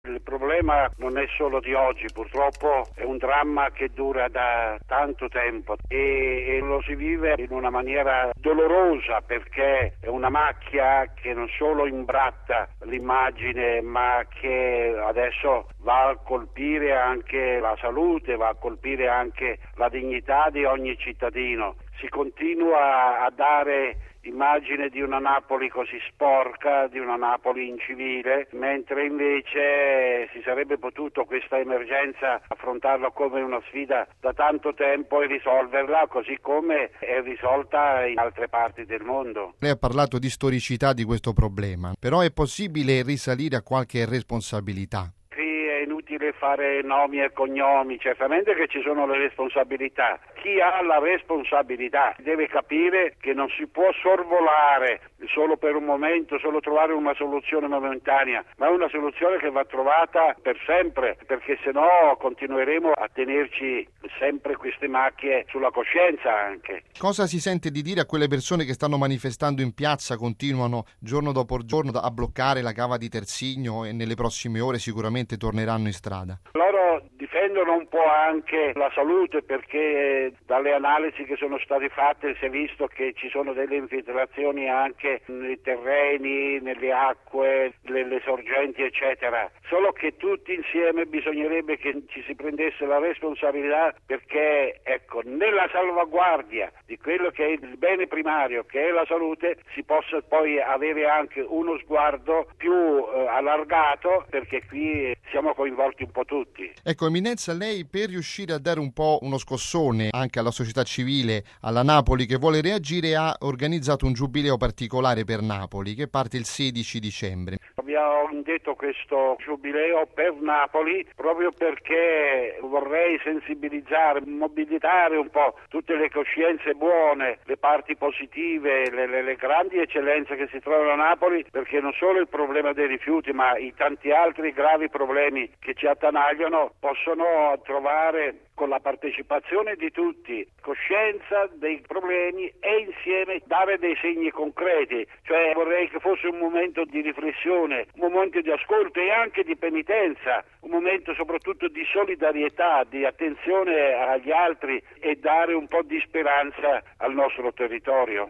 Il problema non è solo di oggi, purtroppo è un dramma che dura da tanto tempo e lo si vive in una maniera dolorosa, perché è una macchia che non solo imbratta l'immagine, ma che adesso va a colpire anche la salute, va a colpire anche la dignità di ogni cittadino. Si continua a dare immagine di una Napoli così sporca, di una Napoli incivile, mentre invece si sarebbe potuto questa emergenza affrontarla come una sfida da tanto tempo e risolverla così come è risolta in altre parti del mondo. Lei ha parlato di storicità di questo problema, però è possibile risalire a qualche responsabilità? È inutile fare nomi e cognomi, certamente che ci sono le responsabilità. Chi ha la responsabilità deve capire che non si può sorvolare solo per un momento, solo trovare una soluzione momentanea, ma è una soluzione che va trovata per sempre, perché sennò continueremo a tenerci sempre queste macchie sulla coscienza anche. Cosa si sente di dire a quelle persone che stanno manifestando in piazza, continuano giorno dopo giorno a bloccare la cava di Terzigno e nelle prossime ore sicuramente torneranno in strada? Loro difendono un po' anche la salute, perché dalle analisi che sono state fatte si è visto che ci sono delle infiltrazioni anche nei terreni, nelle acque, nelle sorgenti eccetera. Solo che tutti insieme bisognerebbe che ci si prendesse la responsabilità, perché nella salvaguardia di quello che è il bene primario, che è la salute, si possa poi avere anche uno sguardo più allargato, perché qui siamo coinvolti un po' tutti. Ecco, Eminenza, lei per riuscire a dare un po' uno scossone anche alla società civile, alla Napoli che vuole reagire, ha organizzato un giubileo particolare per Napoli che parte il 16 dicembre. Abbiamo indetto questo giubileo per Napoli proprio perché vorrei sensibilizzare, mobilitare un po' tutte le coscienze buone, le parti positive, le grandi eccellenze che si trovano a Napoli, perché non solo il problema dei rifiuti, ma i tanti altri gravi problemi che ci attanagliano possono trovare, con la partecipazione di tutti, coscienza dei problemi e insieme dare dei segni concreti. Cioè vorrei che fosse un momento di riflessione, un momento di ascolto e anche di penitenza, un momento soprattutto di solidarietà, di attenzione agli altri e dare un po' di speranza al nostro territorio.